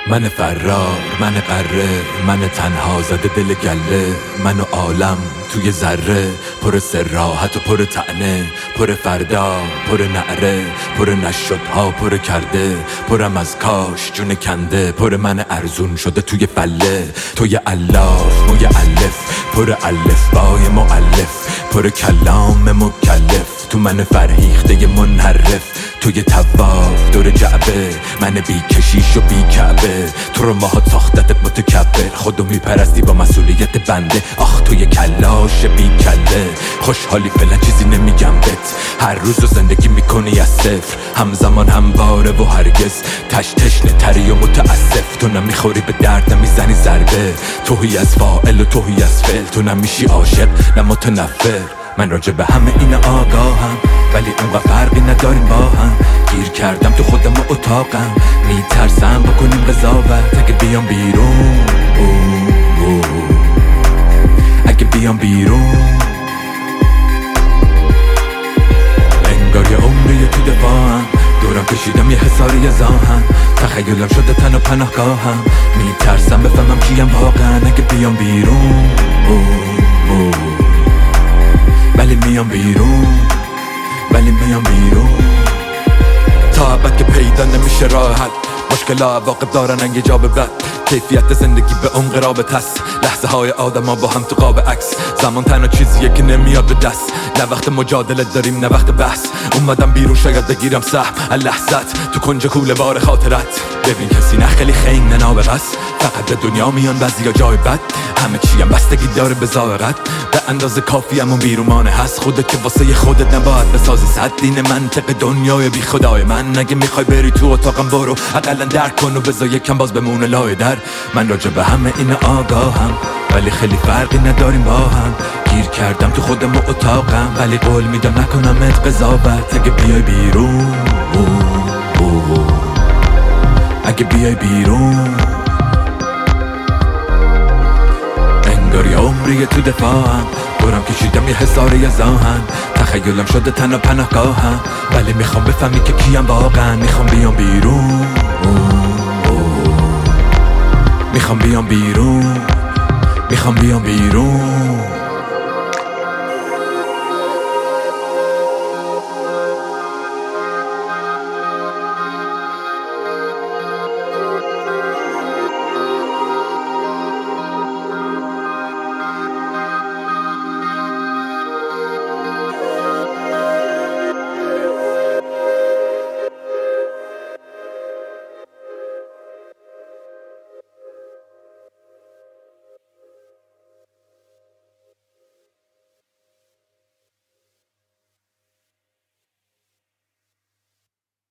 من فرار، من قره، من تنها زده دل گله، من و عالم توی ذره، پر سراحت و پر طعنه، پر فردا، پر نعره، پر نشدها، پر کرده، پرم از کاش جون کنده، پر من ارزون شده توی فله، توی الاف موی الف، پر الف بای مؤلف، پر کلام مکلف، تو من فرهیخته منحرف، توی طواف دور جعبه، من بی کشیش و بی کعبه، تو رو ماها ساختت متکبر، خودو میپرستی با مسئولیت بنده، آخ توی کلاش بی کله، خوشحالی فعلا چیزی نمیگم بهت، هر روز رو زندگی میکنی از صفر، همزمان همواره و هرگز، تشنه تری و متاسف، تو نمیخوری به درد نمیزنی ضربه، توهی از فاعل و توهی از فعل، تو نمیشی عاشق نه متنفر، من راجع به همه این آگاهم، ولی اونقدر فرقی نداریم با هم، گیر کردم تو خودم و اتاقم، میترسم بکنیم قضاوت، اگه بیام بیرون اگه بیام بیرون، انگار یه عمری تو دفاعم، دورم کشیدم یه حساری زاهن، تخیلم شده تن و پناهگاهم، میترسم بفهمم کیم واقعا، اگه بیام بیرون ولی میام بیرون، ولی میام بیرون، تا ابد که پیدا نمیشه راه حل، مشکل‌ها عواقب دارن انگه جا بد، کیفیت زندگی به عمق رابط هست، لحظه های آدم ها با هم تو قاب عکس، زمان تنها چیزیه که نمیاد به دست، نه وقت مجادله داریم نه وقت بحث، اومدم بیرون شاید بگیرم سهم اللحظت، تو کنج کوله بار خاطرت، ببین کسی نه خیلی خنگ نه نابغس، فقط به دنیا میان بعضیا جای بد، همه چی هم بستگی داره به ظاهرت، به اندازه کافی همون بیرومانه هست، خودت که واسه خودت نباید بسازی صد دین منطق دنیای بی خدای من، اگه میخوای بری تو اتاقم برو حداقل درک کن و بذار یکم باز بمونه لای در، من راجع به همه این آگاهم، ولی خیلی فرقی نداریم با هم، گیر کردم تو خودم و اتاقم، ولی قول میدم نکنمت قضاوت، اگه بیای بیرون اگه بیای بیرون، انگار یه عمری تو دفاعم، دورم کشیدم یه حساری زاهن، تخیلم شده تن و پناهگاهم، ولی میخوام بفهمی که کیم واقعا، میخوام بیام بیرون میخوام بیام بیرون میخوام بیام بیرون.